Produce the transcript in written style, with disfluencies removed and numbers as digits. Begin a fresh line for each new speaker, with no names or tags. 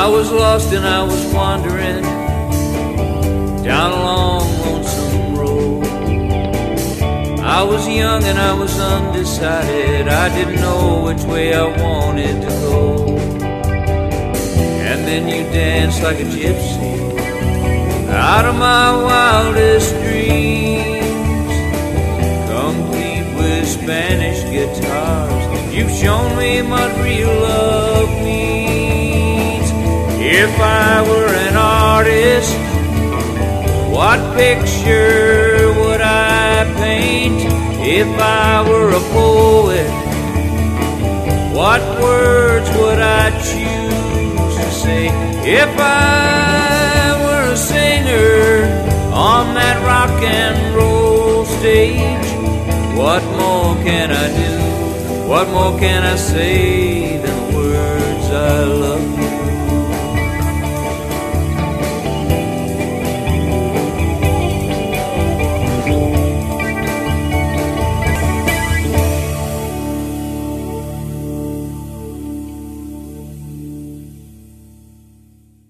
I was lost and I was wandering down a long, lonesome road. I was young and I was undecided. I didn't know which way I wanted to go. And then you danced like a gypsy out of my wildest dreams, complete with Spanish guitars. You've shown me what real love means. If I were an artist, what picture would I paint? If I were a poet, what words would I choose to say? If I were a singer on that rock and roll stage, what more can I do? What more can I say than the words I love?